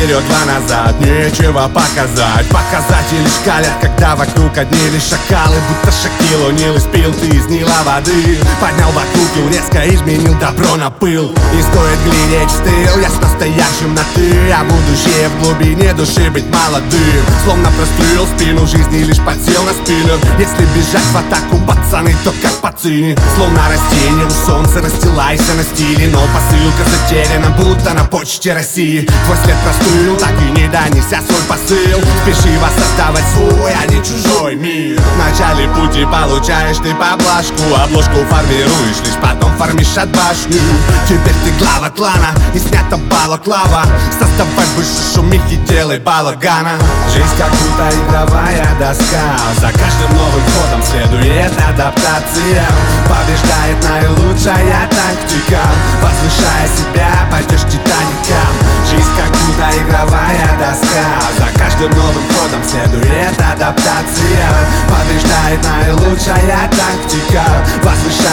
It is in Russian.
вперед, два назад, нечего показать. Показатели шкалят, когда вокруг одни лишь шакалы. Будто Шакил О'Нил испил, ты изнила воды. Поднял баклуку, резко изменил добро на пыл. Не стоит глядеть в стыл, я с настоящим на ты. А будущее в глубине души быть молодым. Словно прострелил спину жизни, лишь подсел на спину. Если бежать в атаку, пацаны, то как пацаны. Словно растение у солнца, расстилайся на стиле. Но посылка затеряна, будто на почте России. Твой след простыл, так и не донеся свой посыл. Спеши воссоздавать свой, а не чужой мир. В начале пути получаешь ты поблажку. Обложку формируешь, лишь потом формишь отбашню. Теперь ты глава клана, и снята балаклава. Создавай больше шумихи, делай балагана. Жизнь как будто игровая доска. За каждым новым ходом следует адаптация. Побеждает наилучшая тактика. Возвышая себя, пойдешь титаником. Жизнь как будто игровая доска. За каждым новым ходом следует адаптация. Побеждает наилучшая тактика. Возвышая